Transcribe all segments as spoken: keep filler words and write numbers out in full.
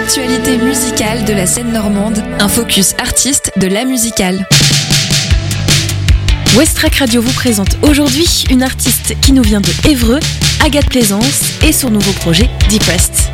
l'actualité musicale de la scène normande, un focus artiste de la musicale. Westrack Radio vous présente aujourd'hui une artiste qui nous vient de Évreux, Agathe Plaisance, et son nouveau projet Depressed.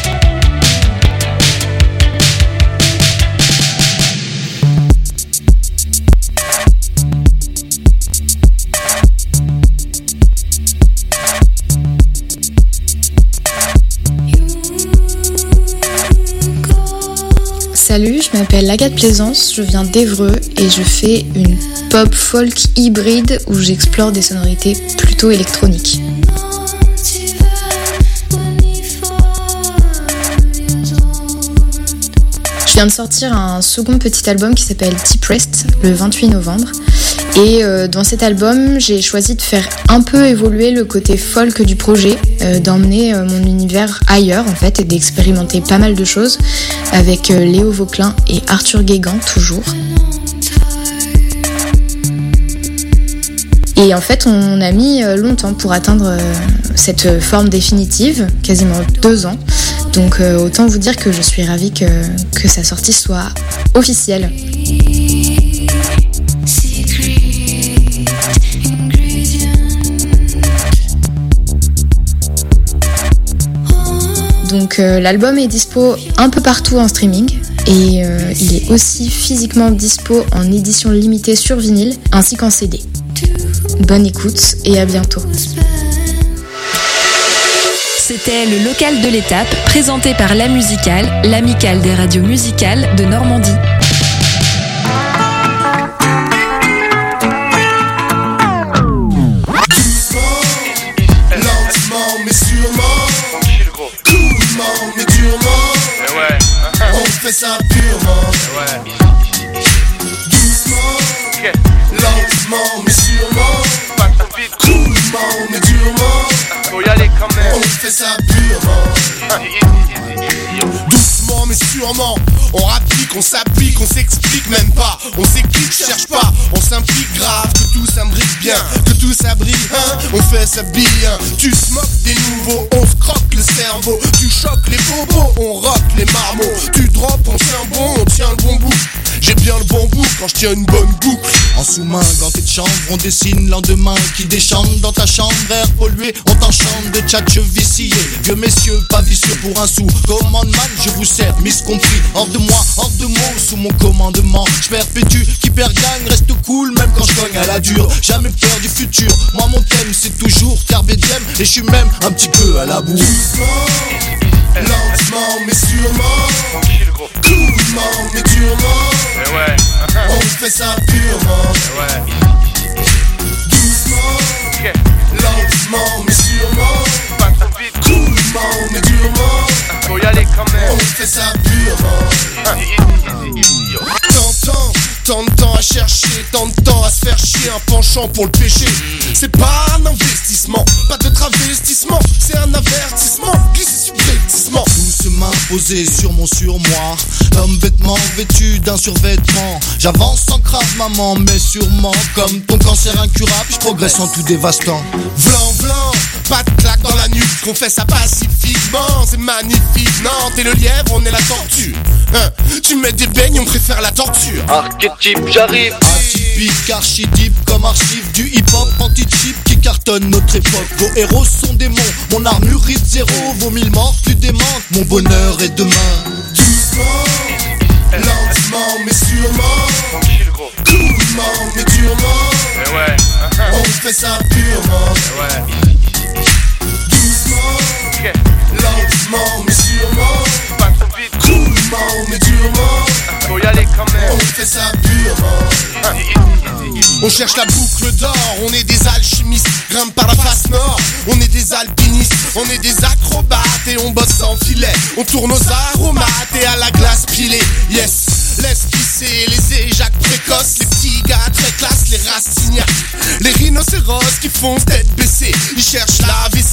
Salut, je m'appelle Agathe Plaisance, je viens d'Évreux et je fais une pop folk hybride où j'explore des sonorités plutôt électroniques. Je viens de sortir un second petit album qui s'appelle Depressed le vingt-huit novembre. Et euh, dans cet album, j'ai choisi de faire un peu évoluer le côté folk du projet, euh, d'emmener euh, mon univers ailleurs en fait et d'expérimenter pas mal de choses avec euh, Léo Vauclin et Arthur Guégan toujours. Et en fait, on a mis euh, longtemps pour atteindre euh, cette forme définitive, quasiment deux ans. Donc euh, autant vous dire que je suis ravie que, que sa sortie soit officielle. Donc euh, l'album est dispo un peu partout en streaming et euh, il est aussi physiquement dispo en édition limitée sur vinyle ainsi qu'en C D. Bonne écoute et à bientôt. C'était le local de l'étape, présenté par La Musicale, l'amicale des radios musicales de Normandie. On fait ça purement, ouais. Doucement, okay. Lentement mais sûrement, pas trop vite, coolement mais durement, faut y aller quand même. On fait ça purement, doucement mais sûrement. On rapplique, on s'applique, on s'explique même pas. On s'équipe, cherche pas, on s'implique grave. Que tout s'imbrique bien, que tout s'abrite, hein. On fait ça bien, tu se moques des nouveaux. On se croque le cerveau, tu choques les bobos. On rock les marmots, tu drops, on tient bon, on tient le bon bout. J'ai bien le bon bout quand je tiens une bonne boucle. En sous-main, ganté de chambre, on dessine l'endemain qui déchante dans ta chambre, air pollué, on t'enchante de tchatcheux viciés. Vieux messieurs, pas vicieux pour un sou. Commandement, je vous sers, miscompris. Hors de moi, hors de mots, sous mon commandement. Je perpétue, qui perd gagne, reste cool, même quand je cogne à la dure. Jamais peur du futur, moi mon thème c'est toujours carpe diem. Et je suis même un petit peu à la bourre. Doucement, lentement mais sûrement, coolement mais durement, eh ouais. On fait ça purement, eh ouais. Doucement, okay. Lentement mais sûrement, pas trop vite, coolement mais durement, faut y aller quand même. On fait ça purement. T'entends, tant de temps à chercher, tant de temps à se faire chier, un penchant pour le péché. C'est pas un investissement, pas de travestissement, c'est un avertissement, glisse subrepticement. Doucement posé sur mon surmoi, comme vêtement vêtu d'un survêtement. J'avance sans crave maman, mais sûrement comme ton cancer incurable, je progresse en tout dévastant. Blanc, blanc, pas de claque dans la nuque, qu'on fait ça pacifiquement, c'est magnifique. Non, t'es le lièvre, on est la tortue, hein. Tu mets des beignes, on préfère la torture. Archétype, j'arrive. Atypique, architype, comme archive du hip-hop anti-chip qui cartonne notre époque. Vos héros sont démons, mon armure rythme zéro. Vos mille morts plus démentent, mon bonheur est demain. Doucement, lentement mais sûrement, coolement mais durement, eh ouais. On fait ça purement, eh ouais. Doucement, okay. Lentement mais sûrement, pas trop vite, coolement mais durement, faut y aller quand même. On fait ça purement. On cherche la boucle d'or, on est des alchimistes, grimpe par la face nord. On est des alpinistes, on est des acrobates et on bosse sans filet. On tourne aux aromates et à la glace pilée. Yes, laisse pisser les éjacs précoces, les petits gars très classe, les rastignacs, les rhinocéros qui font tête baissée. Ils cherchent la vessie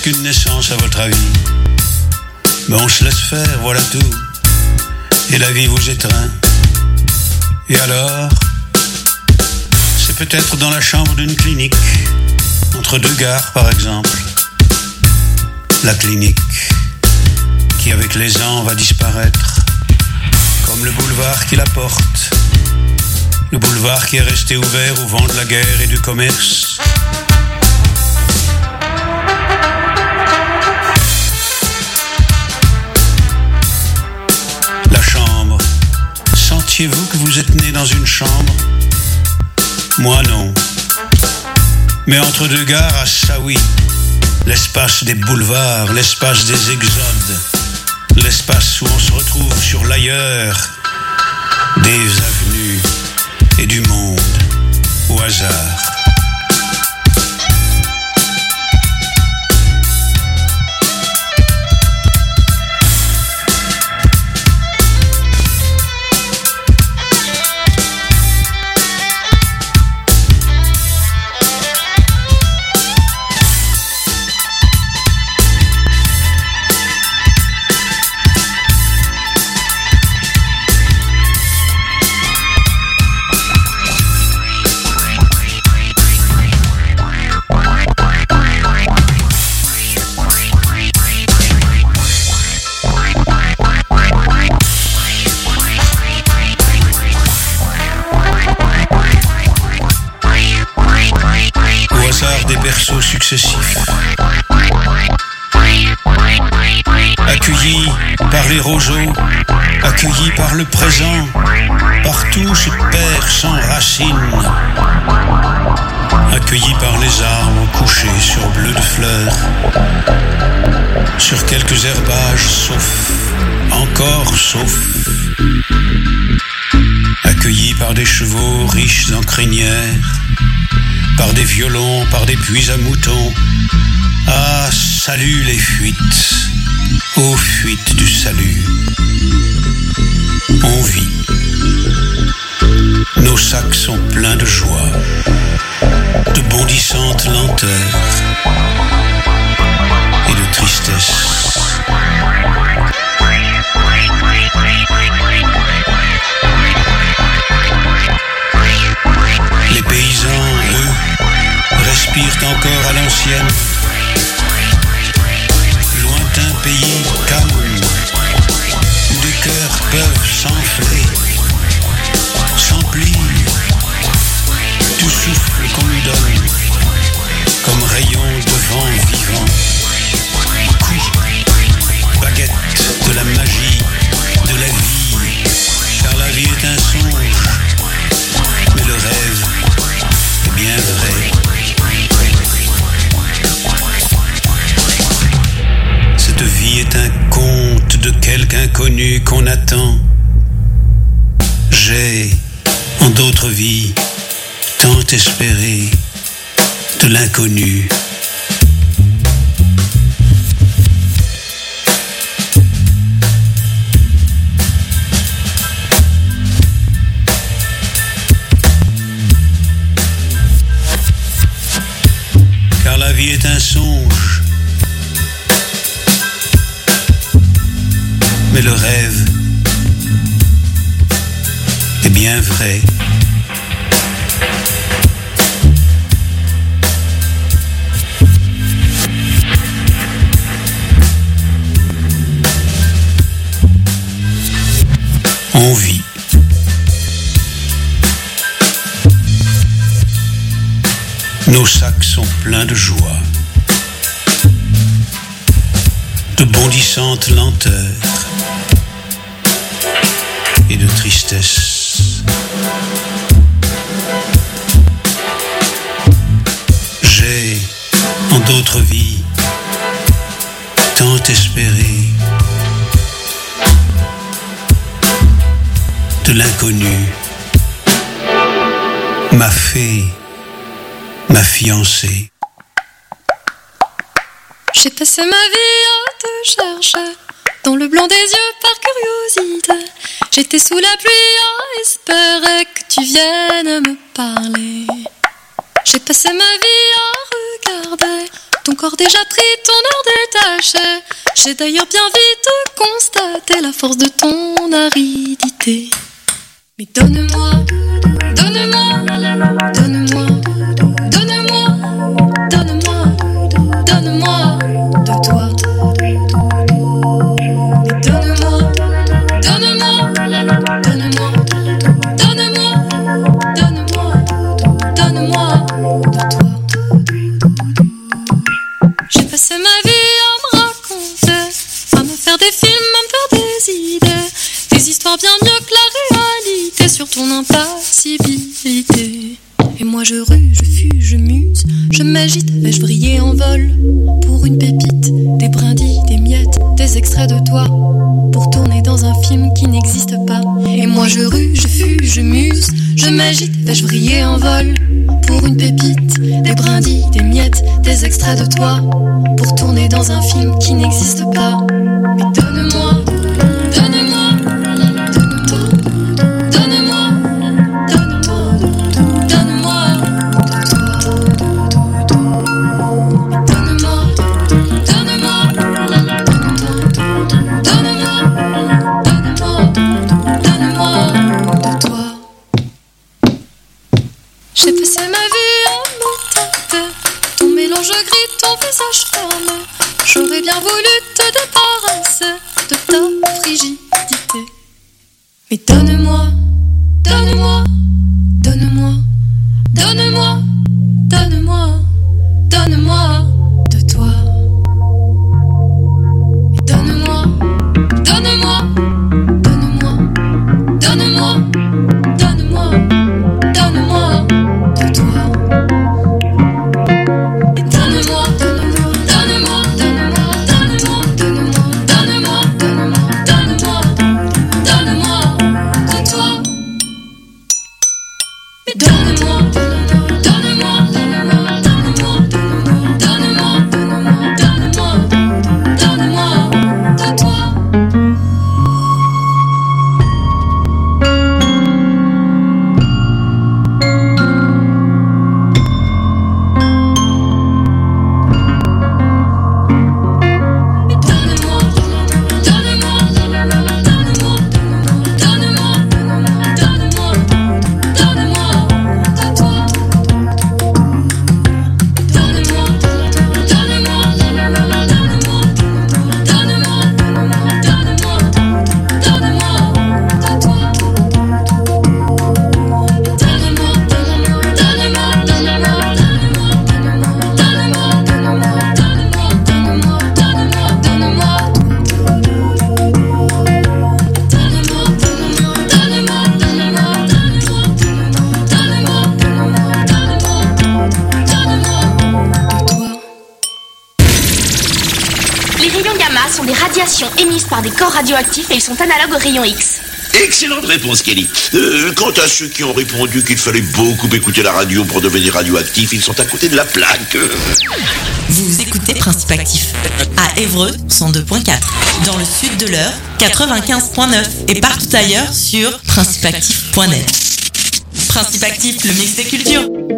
Qu'est-ce qu'une naissance à votre avis? Ben on se laisse faire, voilà tout. Et la vie vous étreint. Et alors? C'est peut-être dans la chambre d'une clinique, entre deux gares par exemple. La clinique, qui avec les ans va disparaître, comme le boulevard qui la porte. Le boulevard qui est resté ouvert au vent de la guerre et du commerce. La chambre. Sentiez-vous que vous êtes né dans une chambre? Moi non. Mais entre deux gares, à ça oui. L'espace des boulevards, l'espace des exodes. L'espace où on se retrouve sur l'ailleurs. Des avenues et du monde au hasard. Des berceaux successifs, accueillis par les roseaux, accueillis par le présent, partout se perd sans racines, accueillis par les arbres couchés sur bleu de fleurs, sur quelques herbages sauf, encore sauf, accueillis par des chevaux riches en crinières, par des violons, par des puits à moutons. Ah, salut les fuites, ô fuites du salut. On vit, nos sacs sont pleins de joie, de bondissantes lenteurs et de tristesse. Les paysans, eux, respirent encore à l'ancienne. Lointain pays calme, où des cœurs peuvent s'enfler, s'emplir, tout souffle qu'on lui donne, comme rayon de vent vivant. Coup, baguette de la magie, de la vie, car la vie est un songe, mais le rêve est bien vrai. Cette vie est un conte de quelque inconnu qu'on attend. J'ai, en d'autres vies, tant espéré de l'inconnu. Car la vie est un songe, mais le rêve est bien vrai. On vit. Nos sacs sont pleins de joie, de bondissantes lenteurs et de tristesse. J'ai, en d'autres vies, tant espéré de l'inconnu, ma fée, ma fiancée. J'ai passé ma vie à te chercher, dans le blanc des yeux par curiosité. J'étais sous la pluie à espérer que tu viennes me parler. J'ai passé ma vie à regarder ton encore déjà pris ton heure détachée. J'ai d'ailleurs bien vite constaté la force de ton aridité. Mais donne-moi, donne-moi, donne-moi, donne-moi, donne-moi, donne-moi de toi. Mais donne-moi, donne-moi, donne-moi, donne-moi, donne-moi, donne-moi de toi. J'ai passé ma vie à me raconter, à me faire des films, à me faire des idées, des histoires bien mieux que la réalité sur ton impassibilité. Et moi je rue, je fuis, je muse, je m'agite, vais-je briller en vol pour une pépite, des brindilles, des miettes, des extraits de toi, pour tourner dans un film qui n'existe pas. Et moi je rue, je fuis, je muse, je m'agite, vais-je briller en vol pour une pépite, des brindilles, des miettes, des extraits de toi, pour tourner dans un film qui n'existe pas. Mais donne-moi, donne-moi, j'ai passé ma vie à me tâter, ton mélange gris, ton visage fermé. J'aurais bien voulu te débarrasser de ta frigidité. Mais donne-moi, donne-moi, donne-moi, donne-moi, donne-moi, donne-moi de toi. Mais donne-moi, donne-moi, donne-moi, donne-moi, donne-moi, donne-moi. Émises par des corps radioactifs et ils sont analogues aux rayons X. Excellente réponse, Kelly. Euh, quant à ceux qui ont répondu qu'il fallait beaucoup écouter la radio pour devenir radioactif, ils sont à côté de la plaque. Vous écoutez Principe Actif à Évreux cent deux point quatre, dans le sud de l'Eure quatre-vingt-quinze point neuf et partout ailleurs sur principe actif point net. Principe Actif, le mix des cultures.